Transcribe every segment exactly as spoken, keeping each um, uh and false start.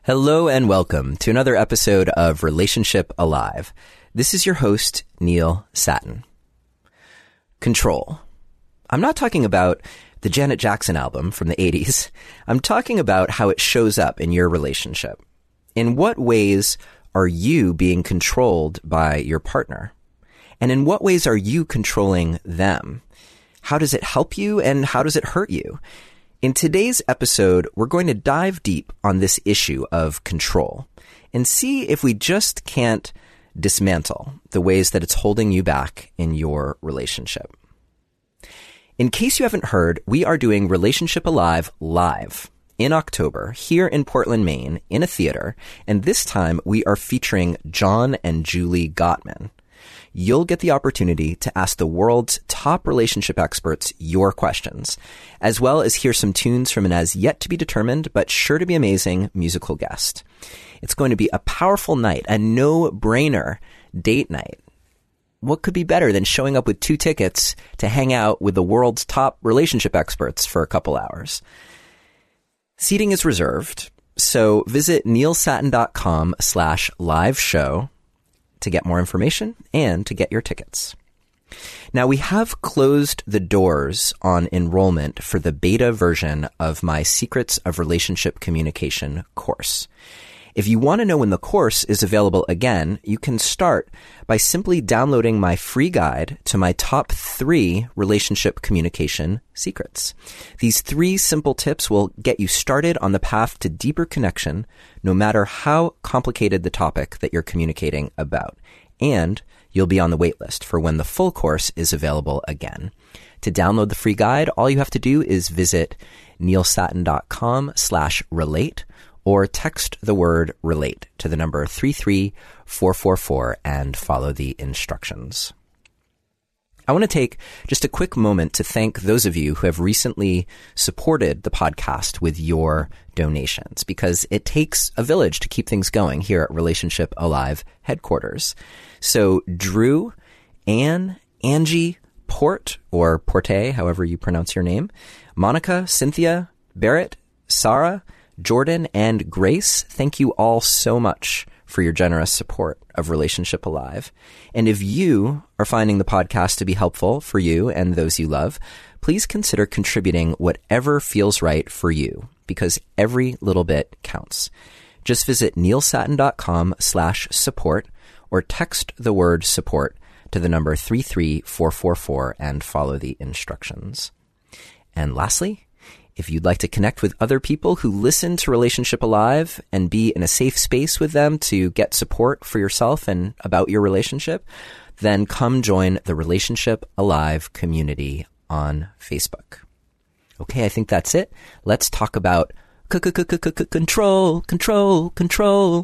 Hello and welcome to another episode of Relationship Alive. This is your host, Neil Sattin. Control. I'm not talking about the Janet Jackson album from the eighties. I'm talking about how it shows up in your relationship. In what ways are you being controlled by your partner? And in what ways are you controlling them? How does it help you and how does it hurt you? In today's episode, we're going to dive deep on this issue of control and see if we just can't dismantle the ways that it's holding you back in your relationship. In case you haven't heard, we are doing Relationship Alive live in October here in Portland, Maine, in a theater, and this time we are featuring John and Julie Gottman. You'll get the opportunity to ask the world's top relationship experts your questions, as well as hear some tunes from an as yet to be determined, but sure to be amazing musical guest. It's going to be a powerful night, a no-brainer date night. What could be better than showing up with two tickets to hang out with the world's top relationship experts for a couple hours? Seating is reserved, so visit neilsattin.com slash live show to get more information and to get your tickets. Now, we have closed the doors on enrollment for the beta version of my Secrets of Relationship Communication course. If you want to know when the course is available again, you can start by simply downloading my free guide to my top three relationship communication secrets. These three simple tips will get you started on the path to deeper connection, no matter how complicated the topic that you're communicating about. And you'll be on the wait list for when the full course is available again. To download the free guide, all you have to do is visit neilsattin.com slash relate or text the word relate to the number three three four four four and follow the instructions. I want to take just a quick moment to thank those of you who have recently supported the podcast with your donations, because it takes a village to keep things going here at Relationship Alive headquarters. So Drew, Anne, Angie, Port, or Porte, however you pronounce your name, Monica, Cynthia, Barrett, Sarah, Jordan, and Grace, thank you all so much for your generous support of Relationship Alive. And if you are finding the podcast to be helpful for you and those you love, please consider contributing whatever feels right for you, because every little bit counts. Just visit neilsattin.com slash support or text the word support to the number three three four four four and follow the instructions. And lastly, if you'd like to connect with other people who listen to Relationship Alive and be in a safe space with them to get support for yourself and about your relationship, then come join the Relationship Alive community on Facebook. Okay, I think that's it. Let's talk about control, control, control.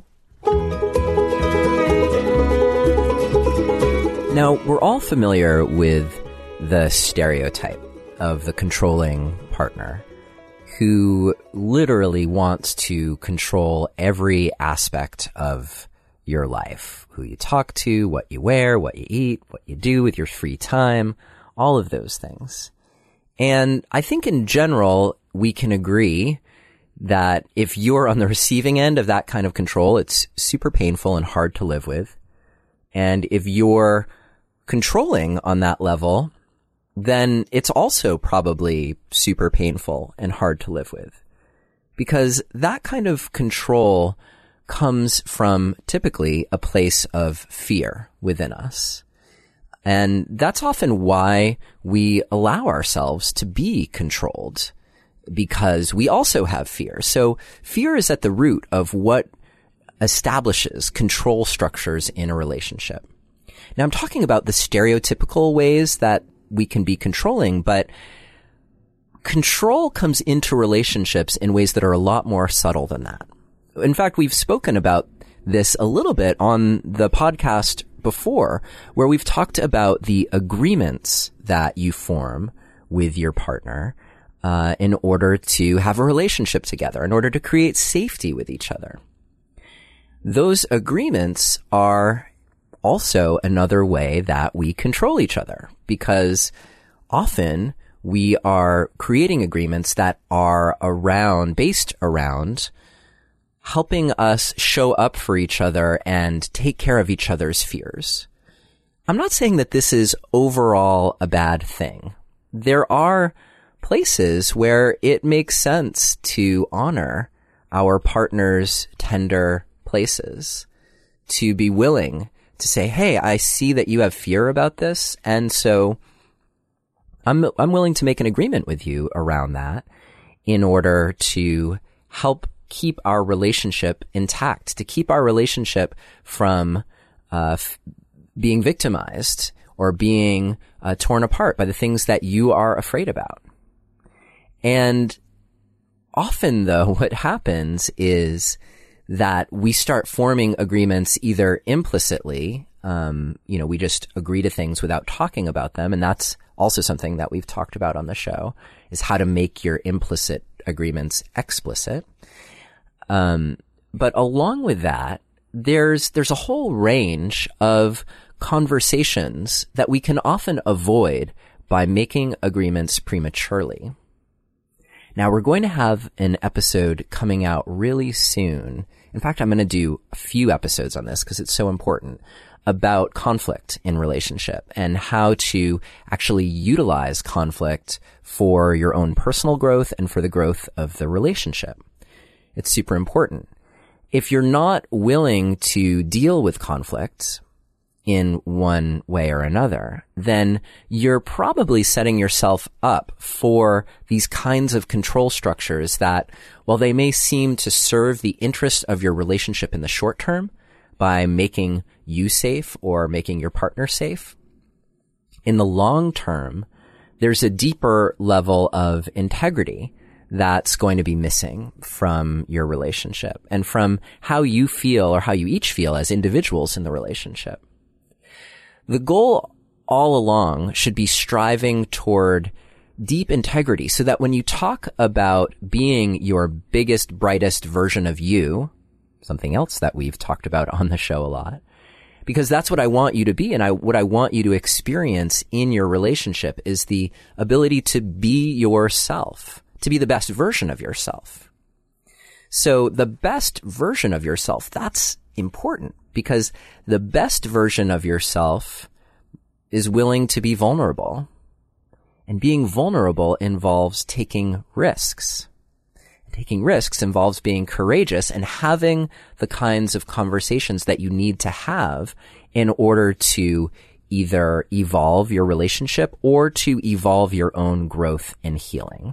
Now, we're all familiar with the stereotype of the controlling partner who literally wants to control every aspect of your life. Who you talk to, what you wear, what you eat, what you do with your free time, all of those things. And I think in general, we can agree that if you're on the receiving end of that kind of control, it's super painful and hard to live with. And if you're controlling on that level, then it's also probably super painful and hard to live with. Because that kind of control comes from typically a place of fear within us. And that's often why we allow ourselves to be controlled, because we also have fear. So fear is at the root of what establishes control structures in a relationship. Now, I'm talking about the stereotypical ways that we can be controlling, but control comes into relationships in ways that are a lot more subtle than that. In fact, we've spoken about this a little bit on the podcast before, where we've talked about the agreements that you form with your partner uh, in order to have a relationship together, in order to create safety with each other. Those agreements are also another way that we control each other, because often we are creating agreements that are around, based around helping us show up for each other and take care of each other's fears. I'm not saying that this is overall a bad thing. There are places where it makes sense to honor our partner's tender places, to be willing to say, hey, I see that you have fear about this, and so I'm I'm willing to make an agreement with you around that in order to help keep our relationship intact, to keep our relationship from uh, f- being victimized or being uh, torn apart by the things that you are afraid about. And often, though, what happens is that we start forming agreements either implicitly, um, you know, we just agree to things without talking about them. And that's also something that we've talked about on the show, is how to make your implicit agreements explicit. Um, but along with that, there's, there's a whole range of conversations that we can often avoid by making agreements prematurely. Now, we're going to have an episode coming out really soon. In fact, I'm going to do a few episodes on this because it's so important, about conflict in relationship and how to actually utilize conflict for your own personal growth and for the growth of the relationship. It's super important. If you're not willing to deal with conflict in one way or another, then you're probably setting yourself up for these kinds of control structures that, while they may seem to serve the interest of your relationship in the short term by making you safe or making your partner safe, in the long term, there's a deeper level of integrity that's going to be missing from your relationship and from how you feel or how you each feel as individuals in the relationship. The goal all along should be striving toward deep integrity so that when you talk about being your biggest, brightest version of you, something else that we've talked about on the show a lot, because that's what I want you to be, and I, what I want you to experience in your relationship is the ability to be yourself, to be the best version of yourself. So the best version of yourself, that's important, because the best version of yourself is willing to be vulnerable. And being vulnerable involves taking risks. Taking risks involves being courageous and having the kinds of conversations that you need to have in order to either evolve your relationship or to evolve your own growth and healing.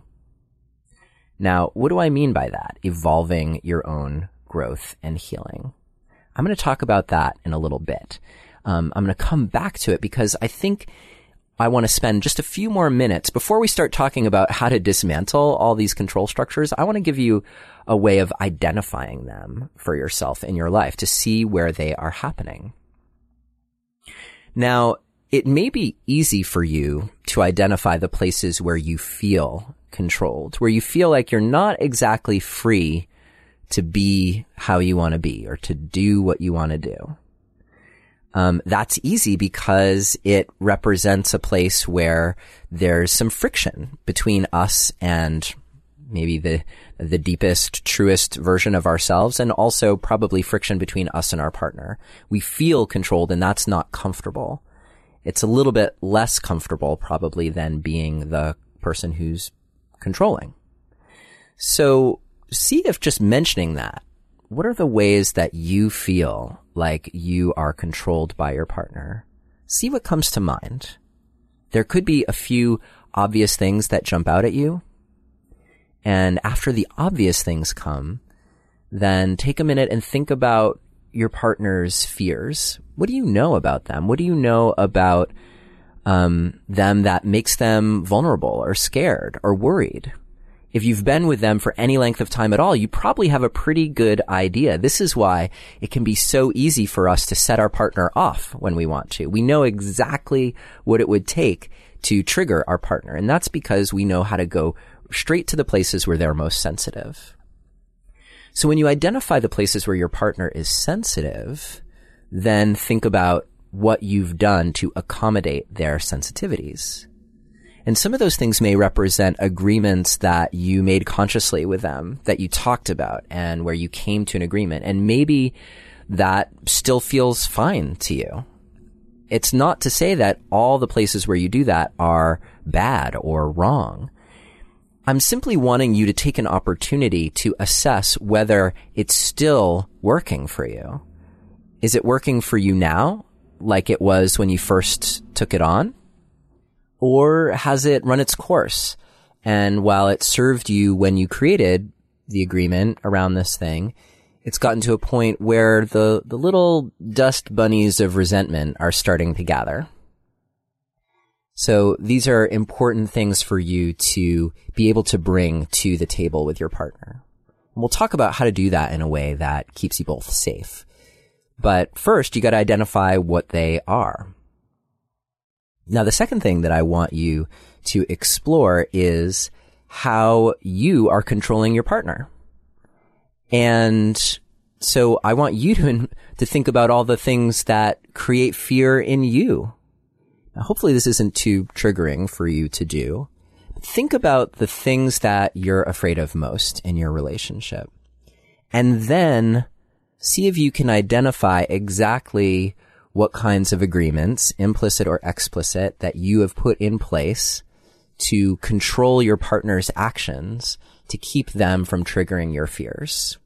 Now, what do I mean by that? Evolving your own growth and healing. I'm going to talk about that in a little bit. Um, I'm going to come back to it because I think I want to spend just a few more minutes before we start talking about how to dismantle all these control structures. I want to give you a way of identifying them for yourself in your life to see where they are happening. Now, it may be easy for you to identify the places where you feel controlled, where you feel like you're not exactly free to be how you want to be or to do what you want to do. Um, that's easy because it represents a place where there's some friction between us and maybe the the deepest, truest version of ourselves, and also probably friction between us and our partner. We feel controlled, and that's not comfortable. It's a little bit less comfortable probably than being the person who's controlling. So see if just mentioning that, what are the ways that you feel like you are controlled by your partner? See what comes to mind. There could be a few obvious things that jump out at you. And after the obvious things come, then take a minute and think about your partner's fears. What do you know about them? What do you know about um, them that makes them vulnerable or scared or worried? If you've been with them for any length of time at all, you probably have a pretty good idea. This is why it can be so easy for us to set our partner off when we want to. We know exactly what it would take to trigger our partner, and that's because we know how to go straight to the places where they're most sensitive. So when you identify the places where your partner is sensitive, then think about what you've done to accommodate their sensitivities. And some of those things may represent agreements that you made consciously with them, that you talked about and where you came to an agreement. And maybe that still feels fine to you. It's not to say that all the places where you do that are bad or wrong. I'm simply wanting you to take an opportunity to assess whether it's still working for you. Is it working for you now, like it was when you first took it on? Or has it run its course? And while it served you when you created the agreement around this thing, it's gotten to a point where the, the little dust bunnies of resentment are starting to gather. So these are important things for you to be able to bring to the table with your partner. And we'll talk about how to do that in a way that keeps you both safe. But first, you got to identify what they are. Now, the second thing that I want you to explore is how you are controlling your partner. And so I want you to, to think about all the things that create fear in you. Now, hopefully this isn't too triggering for you to do. Think about the things that you're afraid of most in your relationship. And then see if you can identify exactly what kinds of agreements, implicit or explicit, that you have put in place to control your partner's actions to keep them from triggering your fears.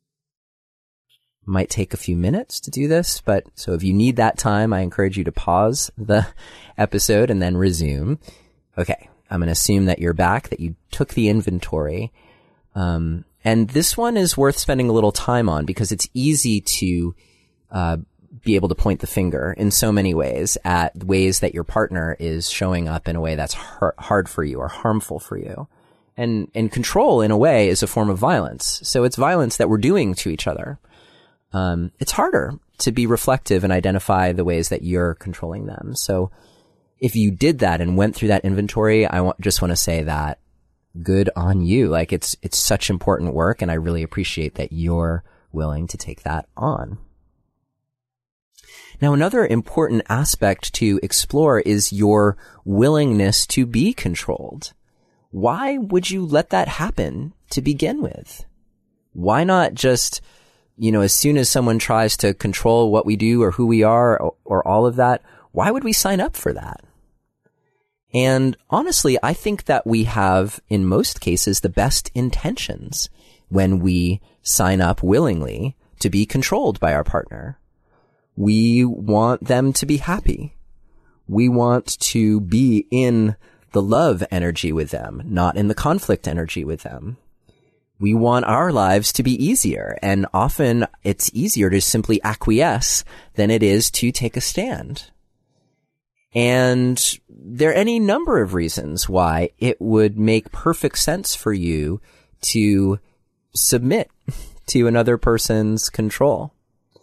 Might take a few minutes to do this, but so if you need that time, I encourage you to pause the episode and then resume. Okay, I'm going to assume that you're back, that you took the inventory. Um, and this one is worth spending a little time on because it's easy to uh, be able to point the finger in so many ways at ways that your partner is showing up in a way that's har- hard for you or harmful for you. And, and control, in a way, is a form of violence. So it's violence that we're doing to each other. Um, it's harder to be reflective and identify the ways that you're controlling them. So if you did that and went through that inventory, I want, just want to say that good on you. Like it's, it's such important work, and I really appreciate that you're willing to take that on. Now, another important aspect to explore is your willingness to be controlled. Why would you let that happen to begin with? Why not just, you know, as soon as someone tries to control what we do or who we are or, or all of that, why would we sign up for that? And honestly, I think that we have, in most cases, the best intentions when we sign up willingly to be controlled by our partner. We want them to be happy. We want to be in the love energy with them, not in the conflict energy with them. We want our lives to be easier, and often it's easier to simply acquiesce than it is to take a stand. And there are any number of reasons why it would make perfect sense for you to submit to another person's control.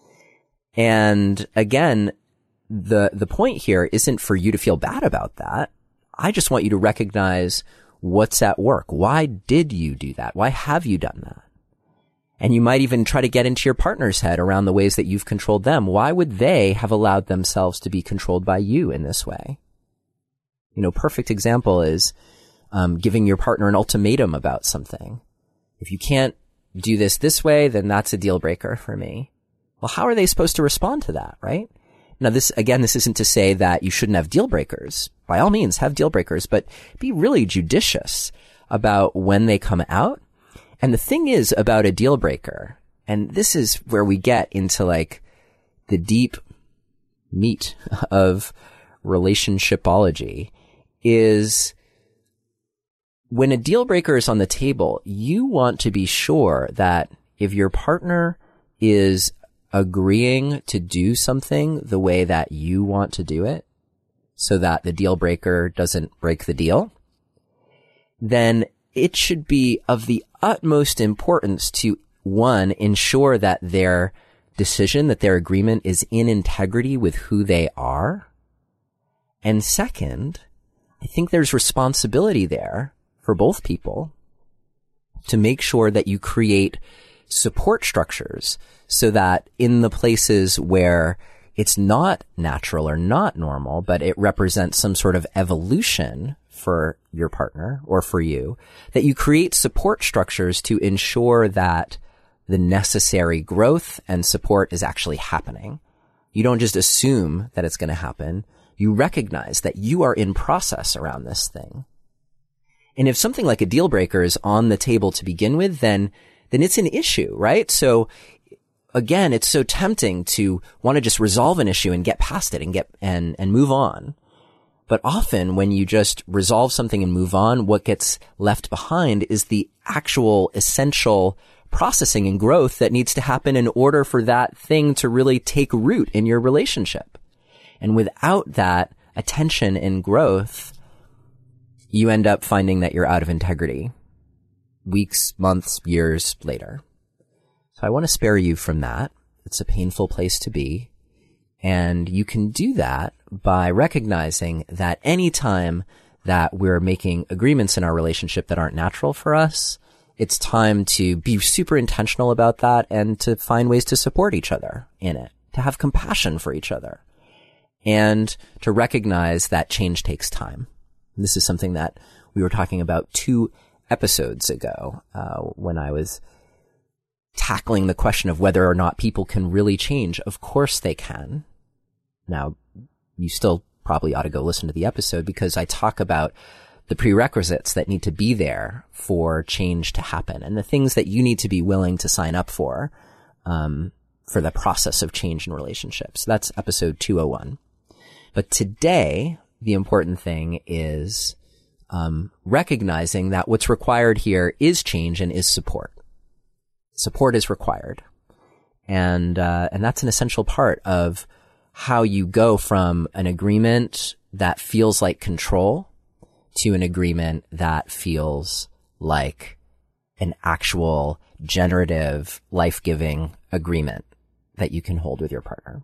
And again, the the point here isn't for you to feel bad about that. I just want you to recognize what's at work. Why did you do that? Why have you done that? And you might even try to get into your partner's head around the ways that you've controlled them. Why would they have allowed themselves to be controlled by you in this way? You know, perfect example is um, giving your partner an ultimatum about something. If you can't do this this way, then that's a deal breaker for me. Well, how are they supposed to respond to that, right? Now, this, again, this isn't to say that you shouldn't have deal breakers. By all means, have deal breakers, but be really judicious about when they come out. And the thing is about a deal breaker, and this is where we get into like the deep meat of relationshipology, is when a deal breaker is on the table, you want to be sure that if your partner is agreeing to do something the way that you want to do it, so that the deal breaker doesn't break the deal, then it should be of the utmost importance to, one, ensure that their decision, that their agreement is in integrity with who they are. And second, I think there's responsibility there for both people to make sure that you create support structures so that in the places where it's not natural or not normal, but it represents some sort of evolution for your partner or for you, that you create support structures to ensure that the necessary growth and support is actually happening. You don't just assume that it's going to happen. You recognize that you are in process around this thing. And if something like a deal breaker is on the table to begin with, then, then it's an issue, right? So again, it's so tempting to want to just resolve an issue and get past it and get, and, and move on. But often when you just resolve something and move on, what gets left behind is the actual essential processing and growth that needs to happen in order for that thing to really take root in your relationship. And without that attention and growth, you end up finding that you're out of integrity weeks, months, years later. So I want to spare you from that. It's a painful place to be. And you can do that by recognizing that any time that we're making agreements in our relationship that aren't natural for us, it's time to be super intentional about that and to find ways to support each other in it, to have compassion for each other, and to recognize that change takes time. And this is something that we were talking about two episodes ago, uh, when I was tackling the question of whether or not people can really change. Of course they can. Now, you still probably ought to go listen to the episode because I talk about the prerequisites that need to be there for change to happen and the things that you need to be willing to sign up for, um, for the process of change in relationships. That's episode two oh one. But today, the important thing is, um, recognizing that what's required here is change and is support. Support is required. And, uh, and that's an essential part of how you go from an agreement that feels like control to an agreement that feels like an actual generative, life-giving agreement that you can hold with your partner.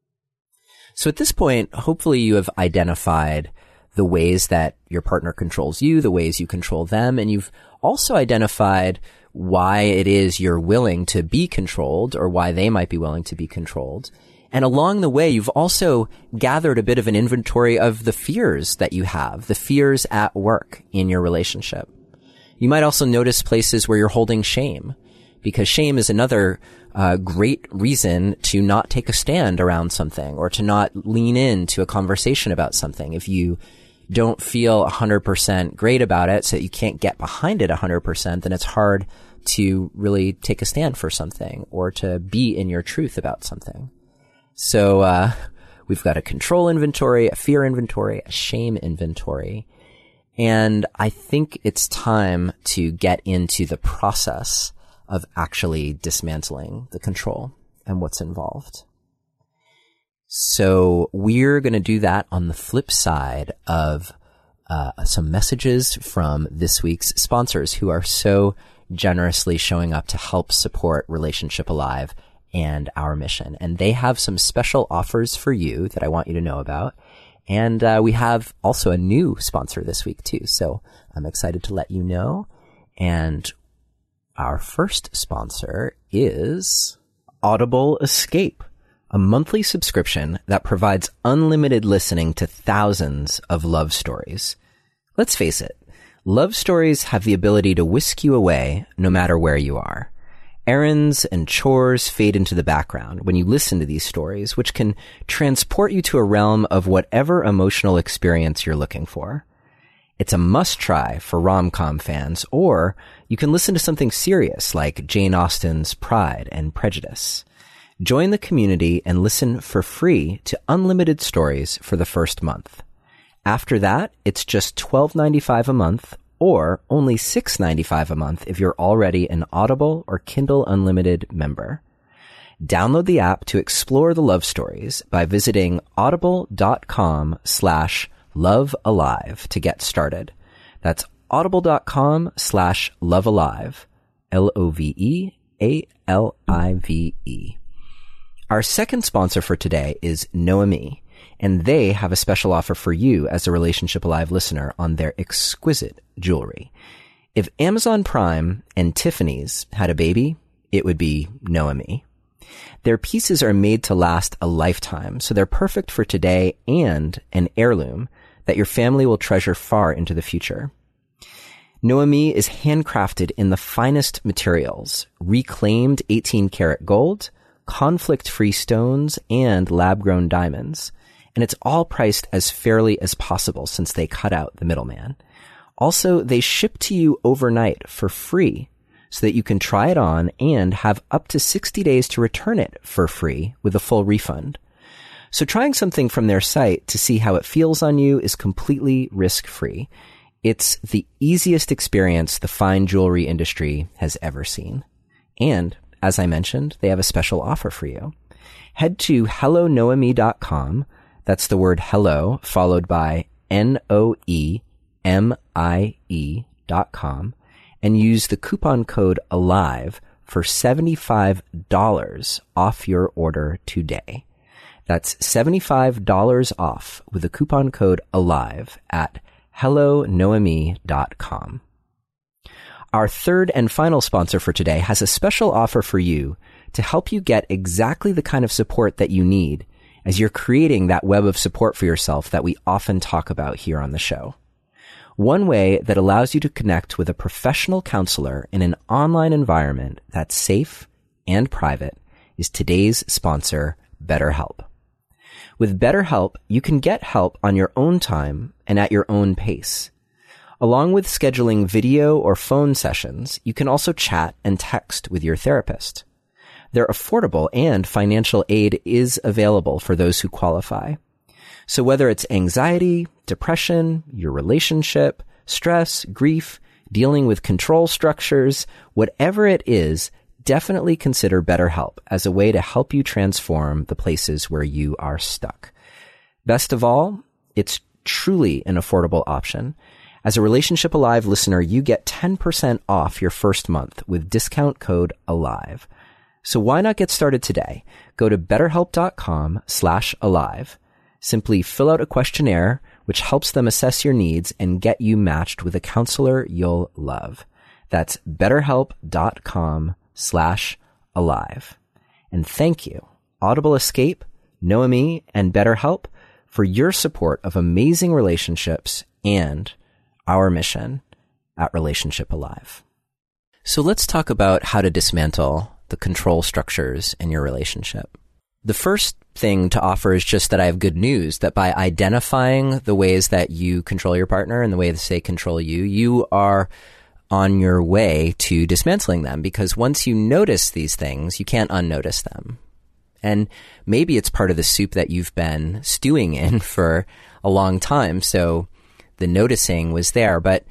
So at this point, hopefully you have identified the ways that your partner controls you, the ways you control them, and you've also identified why it is you're willing to be controlled or why they might be willing to be controlled. And along the way, you've also gathered a bit of an inventory of the fears that you have, the fears at work in your relationship. You might also notice places where you're holding shame, because shame is another uh, great reason to not take a stand around something or to not lean into a conversation about something. If you don't feel one hundred percent great about it, so that you can't get behind it one hundred percent, then it's hard to really take a stand for something or to be in your truth about something. So, uh, we've got a control inventory, a fear inventory, a shame inventory. And I think it's time to get into the process of actually dismantling the control and what's involved. So we're going to do that on the flip side of, uh, some messages from this week's sponsors who are so generously showing up to help support Relationship Alive and our mission. And they have some special offers for you that I want you to know about. And uh, we have also a new sponsor this week too. So I'm excited to let you know. And our first sponsor is Audible Escape, a monthly subscription that provides unlimited listening to thousands of love stories. Let's face it, love stories have the ability to whisk you away no matter where you are. Errands and chores fade into the background when you listen to these stories, which can transport you to a realm of whatever emotional experience you're looking for. It's a must-try for rom-com fans, or you can listen to something serious like Jane Austen's Pride and Prejudice. Join the community and listen for free to unlimited stories for the first month. After that, it's just twelve ninety-five a month, or only six ninety-five a month if you're already an Audible or Kindle Unlimited member. Download the app to explore the love stories by visiting audible.com slash love alive to get started. That's audible.com slash love alive, L O V E A L I V E. Our second sponsor for today is Noemi, and they have a special offer for you as a Relationship Alive listener on their exquisite jewelry. If Amazon Prime and Tiffany's had a baby, it would be Noemi. Their pieces are made to last a lifetime, so they're perfect for today and an heirloom that your family will treasure far into the future. Noemi is handcrafted in the finest materials, reclaimed eighteen karat gold, conflict-free stones, and lab-grown diamonds. And it's all priced as fairly as possible since they cut out the middleman. Also, they ship to you overnight for free so that you can try it on and have up to sixty days to return it for free with a full refund. So trying something from their site to see how it feels on you is completely risk-free. It's the easiest experience the fine jewelry industry has ever seen. And, as I mentioned, they have a special offer for you. Head to hello noemi dot com. That's the word hello followed by N O E M I E dot com and use the coupon code ALIVE for seventy-five dollars off your order today. That's seventy-five dollars off with the coupon code ALIVE at hello noemi dot com. Our third and final sponsor for today has a special offer for you to help you get exactly the kind of support that you need as you're creating that web of support for yourself that we often talk about here on the show. One way that allows you to connect with a professional counselor in an online environment that's safe and private is today's sponsor, BetterHelp. With BetterHelp, you can get help on your own time and at your own pace. Along with scheduling video or phone sessions, you can also chat and text with your therapist. They're affordable and financial aid is available for those who qualify. So whether it's anxiety, depression, your relationship, stress, grief, dealing with control structures, whatever it is, definitely consider BetterHelp as a way to help you transform the places where you are stuck. Best of all, it's truly an affordable option. As a Relationship Alive listener, you get ten percent off your first month with discount code ALIVE. So why not get started today? Go to betterhelp.com slash alive. Simply fill out a questionnaire, which helps them assess your needs and get you matched with a counselor you'll love. That's betterhelp.com slash alive. And thank you, Audible Escape, Noemi, and BetterHelp for your support of amazing relationships and our mission at Relationship Alive. So let's talk about how to dismantle the control structures in your relationship. The first thing to offer is just that I have good news, that by identifying the ways that you control your partner and the way that they control you, you are on your way to dismantling them, because once you notice these things, you can't unnotice them. And maybe it's part of the soup that you've been stewing in for a long time, so the noticing was there. But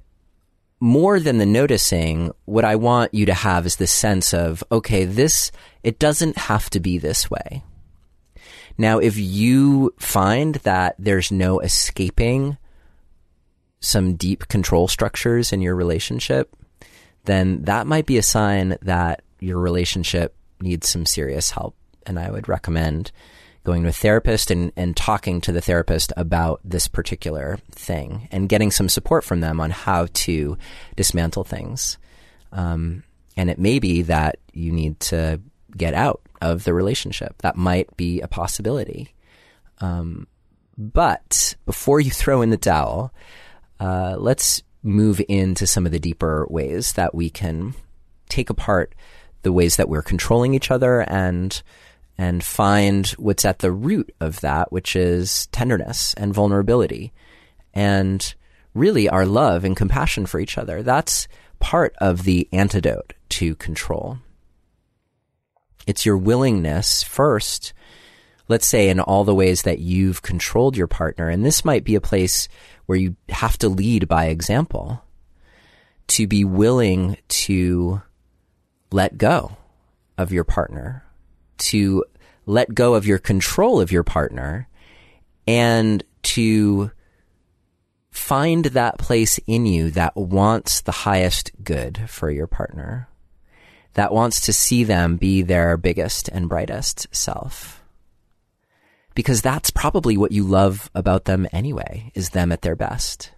more than the noticing, what I want you to have is this sense of, okay, this, it doesn't have to be this way. Now, if you find that there's no escaping some deep control structures in your relationship, then that might be a sign that your relationship needs some serious help. And I would recommend going to a therapist and, and talking to the therapist about this particular thing and getting some support from them on how to dismantle things. Um, and it may be that you need to get out of the relationship. That might be a possibility. Um, but before you throw in the towel, uh, let's move into some of the deeper ways that we can take apart the ways that we're controlling each other and and find what's at the root of that, which is tenderness and vulnerability and really our love and compassion for each other. That's part of the antidote to control. It's your willingness first, let's say in all the ways that you've controlled your partner, and this might be a place where you have to lead by example, to be willing to let go of your partner, to let go of your control of your partner, and to find that place in you that wants the highest good for your partner, that wants to see them be their biggest and brightest self. Because that's probably what you love about them anyway, is them at their best.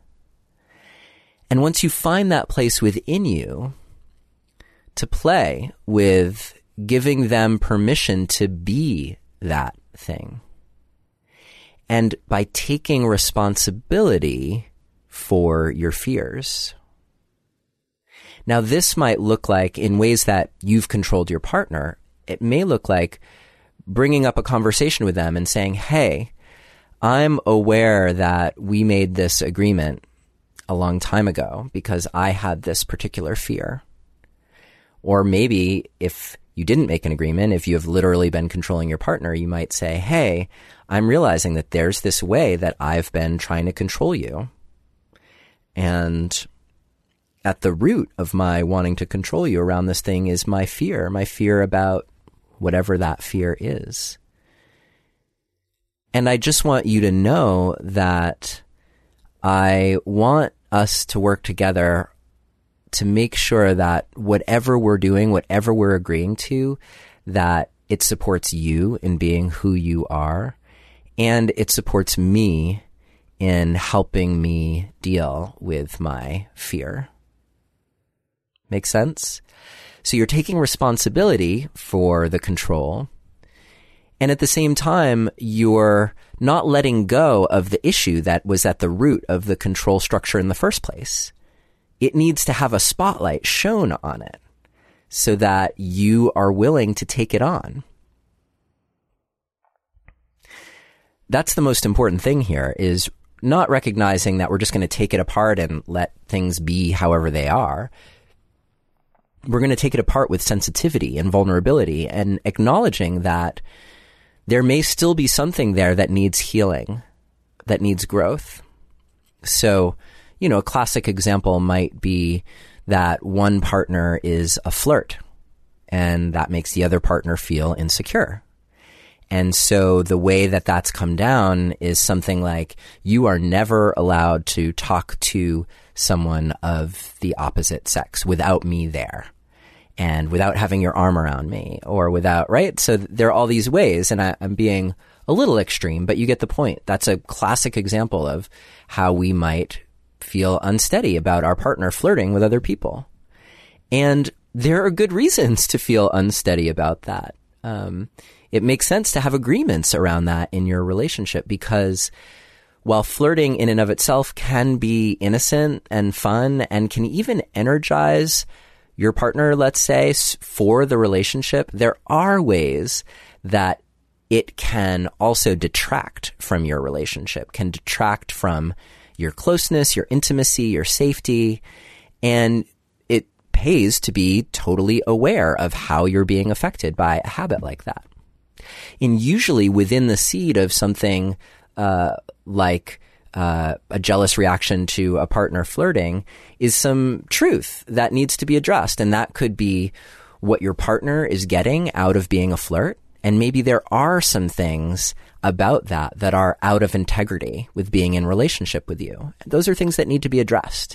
And once you find that place within you to play with giving them permission to be that thing, and by taking responsibility for your fears. Now, this might look like, in ways that you've controlled your partner, it may look like bringing up a conversation with them and saying, hey, I'm aware that we made this agreement a long time ago because I had this particular fear. Or maybe if you didn't make an agreement, if you have literally been controlling your partner, you might say, hey, I'm realizing that there's this way that I've been trying to control you. And at the root of my wanting to control you around this thing is my fear, my fear about whatever that fear is. And I just want you to know that I want us to work together to make sure that whatever we're doing, whatever we're agreeing to, that it supports you in being who you are, and it supports me in helping me deal with my fear. Make sense? So you're taking responsibility for the control, and at the same time, you're not letting go of the issue that was at the root of the control structure in the first place. It needs to have a spotlight shown on it so that you are willing to take it on. That's the most important thing here, is not recognizing that we're just going to take it apart and let things be however they are. We're going to take it apart with sensitivity and vulnerability and acknowledging that there may still be something there that needs healing, that needs growth. So, you know, a classic example might be that one partner is a flirt, and that makes the other partner feel insecure. And so the way that that's come down is something like, you are never allowed to talk to someone of the opposite sex without me there, and without having your arm around me, or without, right? So there are all these ways, and I, I'm being a little extreme, but you get the point. That's a classic example of how we might feel unsteady about our partner flirting with other people. And there are good reasons to feel unsteady about that. Um, it makes sense to have agreements around that in your relationship, because while flirting in and of itself can be innocent and fun and can even energize your partner, let's say, for the relationship, there are ways that it can also detract from your relationship, can detract from your closeness, your intimacy, your safety, and it pays to be totally aware of how you're being affected by a habit like that. And usually within the seed of something uh, like uh, a jealous reaction to a partner flirting is some truth that needs to be addressed, and that could be what your partner is getting out of being a flirt. And maybe there are some things about that that are out of integrity with being in relationship with you. Those are things that need to be addressed.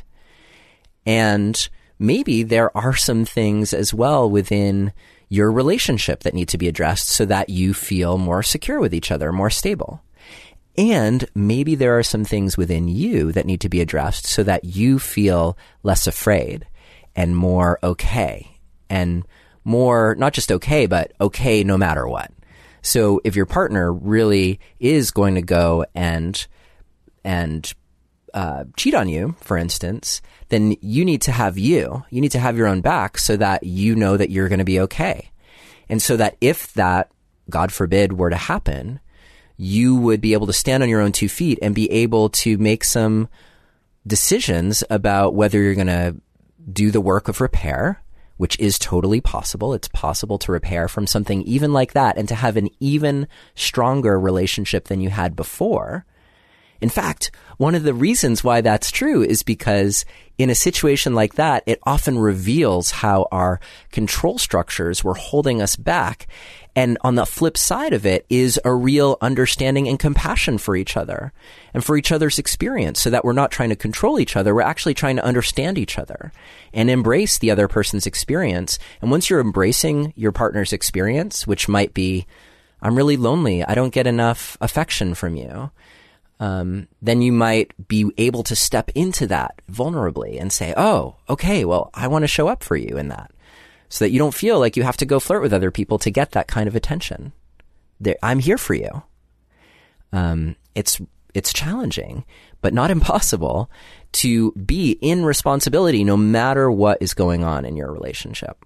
And maybe there are some things as well within your relationship that need to be addressed so that you feel more secure with each other, more stable. And maybe there are some things within you that need to be addressed so that you feel less afraid and more okay, and more, not just okay, but okay no matter what. So if your partner really is going to go and and uh, cheat on you, for instance, then you need to have you. You need to have your own back so that you know that you're going to be okay. And so that if that, God forbid, were to happen, you would be able to stand on your own two feet and be able to make some decisions about whether you're going to do the work of repair, which is totally possible. It's possible to repair from something even like that and to have an even stronger relationship than you had before. In fact, one of the reasons why that's true is because in a situation like that, it often reveals how our control structures were holding us back. And on the flip side of it is a real understanding and compassion for each other and for each other's experience, so that we're not trying to control each other. We're actually trying to understand each other and embrace the other person's experience. And once you're embracing your partner's experience, which might be, I'm really lonely, I don't get enough affection from you, um, then you might be able to step into that vulnerably and say, oh, okay, well, I want to show up for you in that, so that you don't feel like you have to go flirt with other people to get that kind of attention. There, I'm here for you. Um, it's it's challenging, but not impossible, to be in responsibility no matter what is going on in your relationship.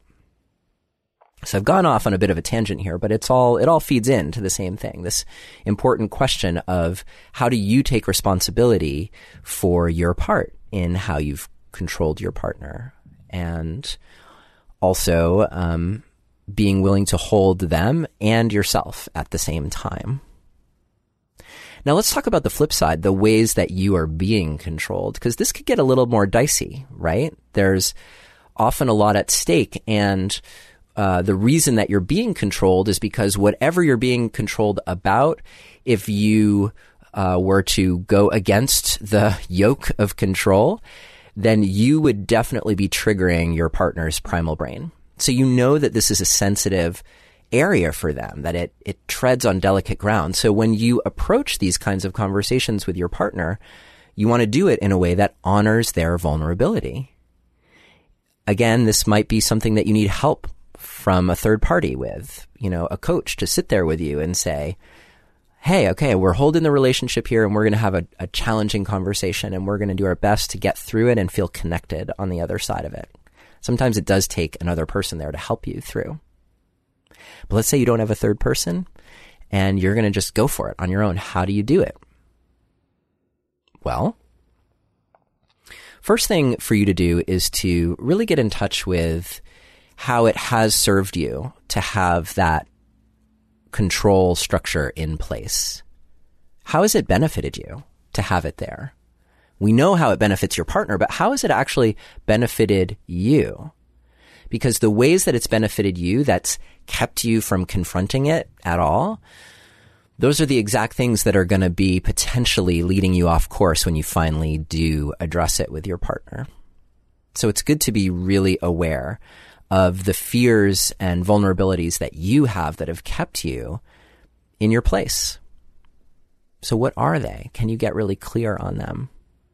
So I've gone off on a bit of a tangent here, but it's all, it all feeds into the same thing. This important question of how do you take responsibility for your part in how you've controlled your partner, and also, um, being willing to hold them and yourself at the same time. Now let's talk about the flip side, the ways that you are being controlled, because this could get a little more dicey, right? There's often a lot at stake, and Uh, the reason that you're being controlled is because whatever you're being controlled about, if you uh, were to go against the yoke of control, then you would definitely be triggering your partner's primal brain. So you know that this is a sensitive area for them, that it, it treads on delicate ground. So when you approach these kinds of conversations with your partner, you want to do it in a way that honors their vulnerability. Again, this might be something that you need help from a third party with, you know, a coach to sit there with you and say, hey, okay, we're holding the relationship here, and we're going to have a, a challenging conversation, and we're going to do our best to get through it and feel connected on the other side of it. Sometimes it does take another person there to help you through. But let's say you don't have a third person and you're going to just go for it on your own. How do you do it? Well, first thing for you to do is to really get in touch with how it has served you to have that control structure in place. How has it benefited you to have it there? We know how it benefits your partner, but how has it actually benefited you? Because the ways that it's benefited you, that's kept you from confronting it at all, those are the exact things that are going to be potentially leading you off course when you finally do address it with your partner. So it's good to be really aware of the fears and vulnerabilities that you have that have kept you in your place. So what are they? Can you get really clear on them?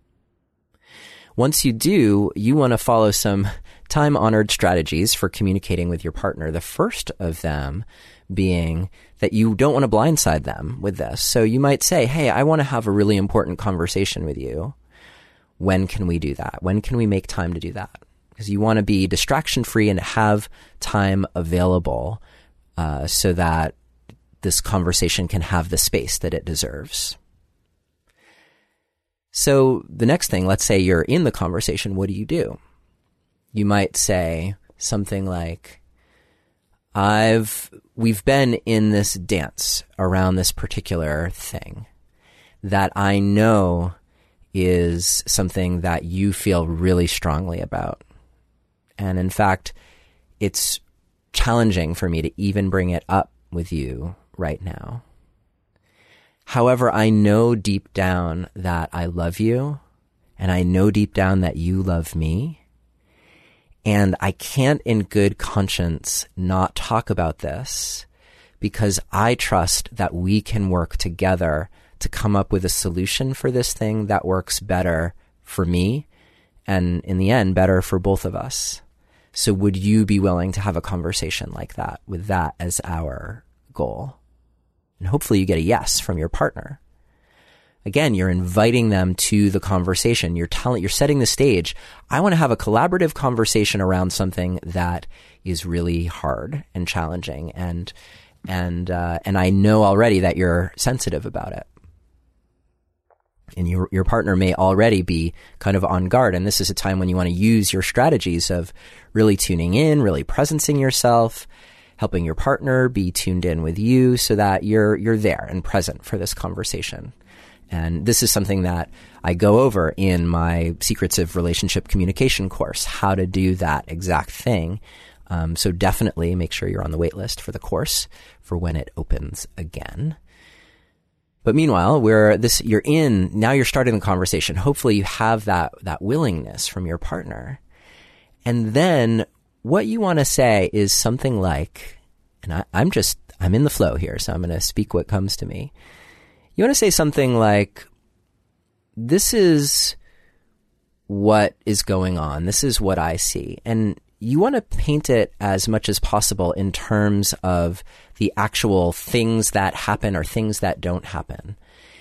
Once you do, you want to follow some time-honored strategies for communicating with your partner. The first of them being that you don't want to blindside them with this. So you might say, hey, I want to have a really important conversation with you. When can we do that? When can we make time to do that? Because you want to be distraction-free and have time available uh, so that this conversation can have the space that it deserves. So the next thing, let's say you're in the conversation, what do you do? You might say something like, I've, we've been in this dance around this particular thing that I know is something that you feel really strongly about. And in fact, it's challenging for me to even bring it up with you right now. However, I know deep down that I love you, and I know deep down that you love me. And I can't in good conscience not talk about this, because I trust that we can work together to come up with a solution for this thing that works better for me, and in the end, better for both of us. So would you be willing to have a conversation like that, with that as our goal? And hopefully you get a yes from your partner. Again, you're inviting them to the conversation. You're telling, you're setting the stage. I want to have a collaborative conversation around something that is really hard and challenging, and and uh, and I know already that you're sensitive about it. And your your partner may already be kind of on guard. And this is a time when you want to use your strategies of really tuning in, really presencing yourself, helping your partner be tuned in with you so that you're you're there and present for this conversation. And this is something that I go over in my Secrets of Relationship Communication course, how to do that exact thing. Um, so definitely make sure you're on the wait list for the course for when it opens again. But meanwhile, we're this, you're in, now you're starting the conversation. Hopefully you have that, that willingness from your partner. And then what you want to say is something like, and I, I'm just, I'm in the flow here, so I'm going to speak what comes to me. You want to say something like, this is what is going on. This is what I see. And you want to paint it as much as possible in terms of the actual things that happen or things that don't happen.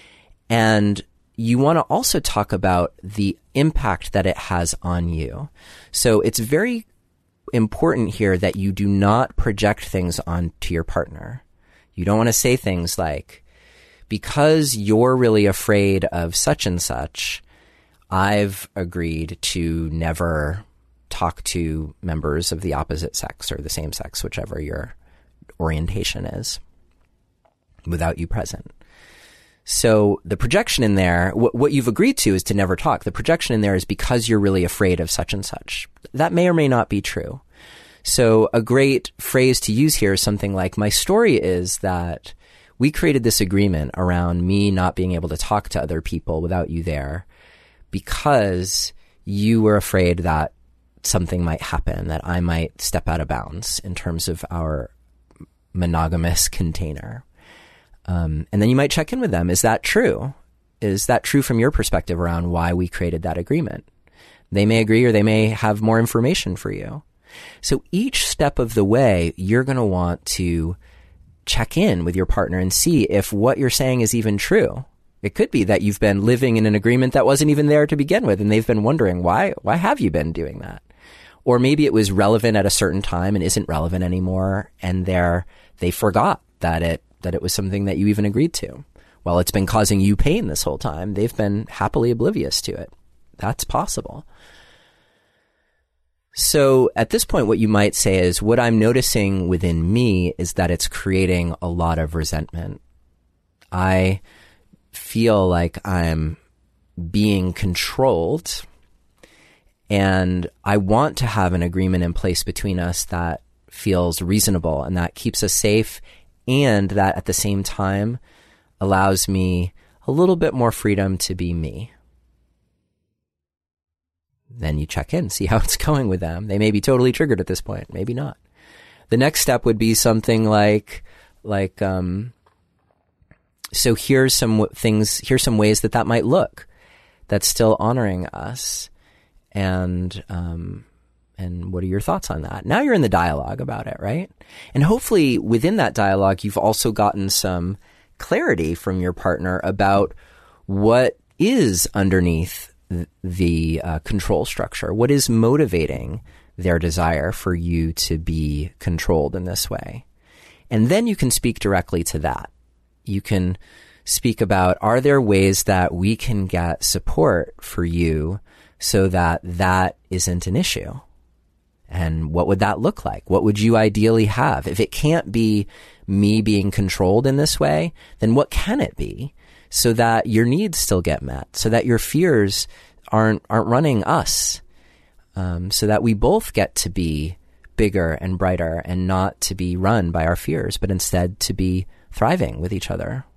And you want to also talk about the impact that it has on you. So it's very important here that you do not project things onto your partner. You don't want to say things like, because you're really afraid of such and such, I've agreed to never talk to members of the opposite sex or the same sex, whichever your orientation is, without you present. So the projection in there, wh- what you've agreed to is to never talk. The projection in there is because you're really afraid of such and such. That may or may not be true. So a great phrase to use here is something like, my story is that we created this agreement around me not being able to talk to other people without you there because you were afraid that something might happen, that I might step out of bounds in terms of our monogamous container. Um, and then you might check in with them. Is that true? Is that true from your perspective around why we created that agreement? They may agree or they may have more information for you. So each step of the way, you're going to want to check in with your partner and see if what you're saying is even true. It could be that you've been living in an agreement that wasn't even there to begin with, and they've been wondering, why, why have you been doing that? Or maybe it was relevant at a certain time and isn't relevant anymore, and they're, they forgot that it that it was something that you even agreed to. Well, it's been causing you pain this whole time. They've been happily oblivious to it. That's possible. So at this point, what you might say is, what I'm noticing within me is that it's creating a lot of resentment. I feel like I'm being controlled, and I want to have an agreement in place between us that feels reasonable and that keeps us safe, and that at the same time allows me a little bit more freedom to be me. Then you check in, see how it's going with them. They may be totally triggered at this point, maybe not. The next step would be something like, like, um, so here's some things, here's some ways that that might look that's still honoring us. And, um, and what are your thoughts on that? Now you're in the dialogue about it, right? And hopefully within that dialogue, you've also gotten some clarity from your partner about what is underneath the uh, control structure. What is motivating their desire for you to be controlled in this way? And then you can speak directly to that. You can speak about, are there ways that we can get support for you so that that isn't an issue? And what would that look like? What would you ideally have? If it can't be me being controlled in this way, then what can it be? So that your needs still get met, so that your fears aren't aren't running us, um, so that we both get to be bigger and brighter and not to be run by our fears, but instead to be thriving with each other.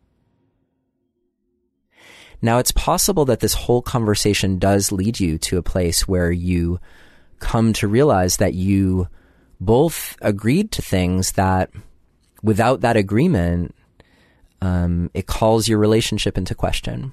Now, it's possible that this whole conversation does lead you to a place where you come to realize that you both agreed to things that without that agreement, Um, it calls your relationship into question.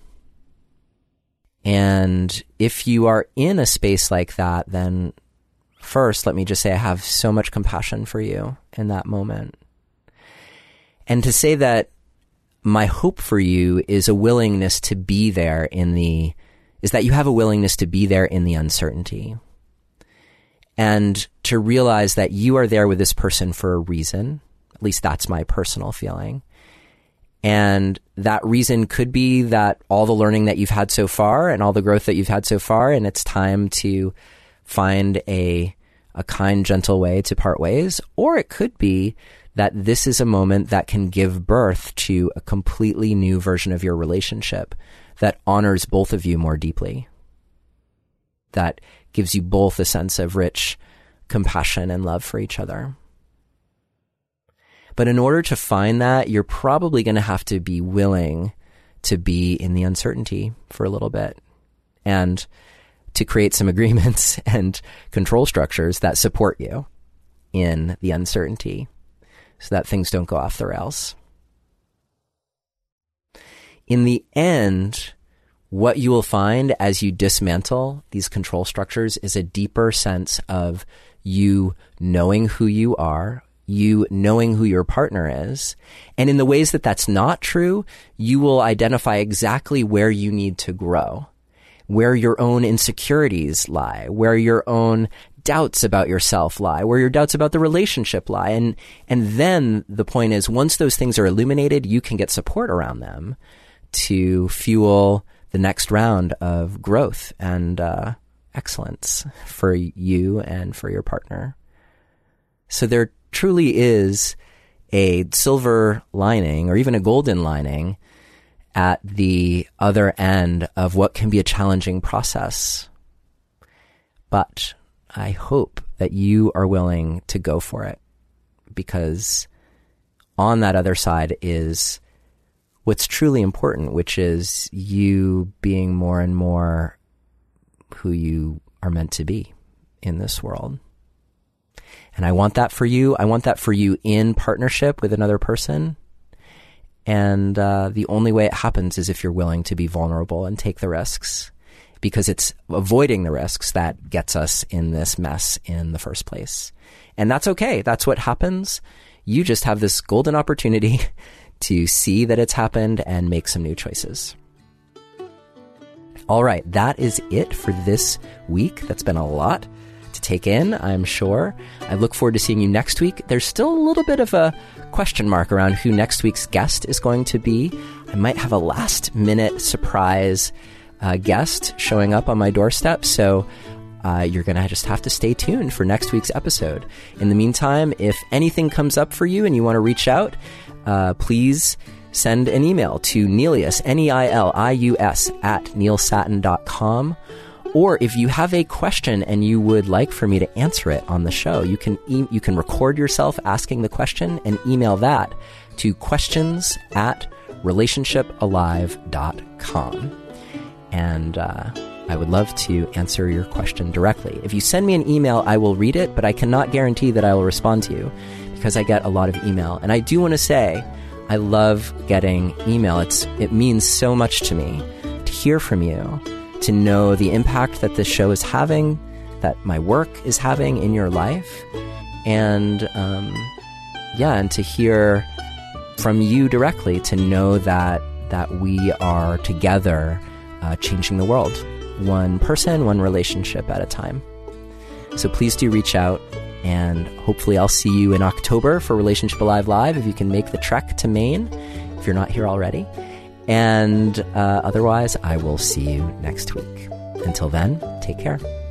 And if you are in a space like that, then first, let me just say I have so much compassion for you in that moment. And to say that my hope for you is a willingness to be there in the, is that you have a willingness to be there in the uncertainty. And to realize that you are there with this person for a reason. At least that's my personal feeling. And that reason could be that all the learning that you've had so far and all the growth that you've had so far, and it's time to find a a kind, gentle way to part ways. Or it could be that this is a moment that can give birth to a completely new version of your relationship that honors both of you more deeply, that gives you both a sense of rich compassion and love for each other. But in order to find that, you're probably going to have to be willing to be in the uncertainty for a little bit and to create some agreements and control structures that support you in the uncertainty so that things don't go off the rails. In the end, what you will find as you dismantle these control structures is a deeper sense of you knowing who you are, you knowing who your partner is. And in the ways that that's not true, you will identify exactly where you need to grow, where your own insecurities lie, where your own doubts about yourself lie, where your doubts about the relationship lie. And, and then the point is, once those things are illuminated, you can get support around them to fuel the next round of growth and uh, excellence for you and for your partner. So there truly is a silver lining or even a golden lining at the other end of what can be a challenging process. But I hope that you are willing to go for it, because on that other side is what's truly important, which is you being more and more who you are meant to be in this world. And I want that for you. I want that for you in partnership with another person. And uh, the only way it happens is if you're willing to be vulnerable and take the risks, because it's avoiding the risks that gets us in this mess in the first place. And that's okay. That's what happens. You just have this golden opportunity to see that it's happened and make some new choices. All right, that is it for this week. That's been a lot to take in, I'm sure. I look forward to seeing you next week. There's still a little bit of a question mark around who next week's guest is going to be. I might have a last-minute surprise uh, guest showing up on my doorstep, so uh, you're going to just have to stay tuned for next week's episode. In the meantime, if anything comes up for you and you want to reach out, uh, please send an email to Neilius, N E I L I U S, at neil satin dot com. Or if you have a question and you would like for me to answer it on the show, you can e- you can record yourself asking the question and email that to questions at relationship alive dot com. And uh, I would love to answer your question directly. If you send me an email, I will read it, but I cannot guarantee that I will respond to you because I get a lot of email. And I do want to say I love getting email. It's it means so much to me to hear from you, to know the impact that this show is having, that my work is having in your life, and um, yeah, and to hear from you directly, to know that that we are together uh, changing the world, one person, one relationship at a time. So please do reach out, and hopefully I'll see you in October for Relationship Alive Live, if you can make the trek to Maine, if you're not here already. And uh, otherwise, I will see you next week. Until then, take care.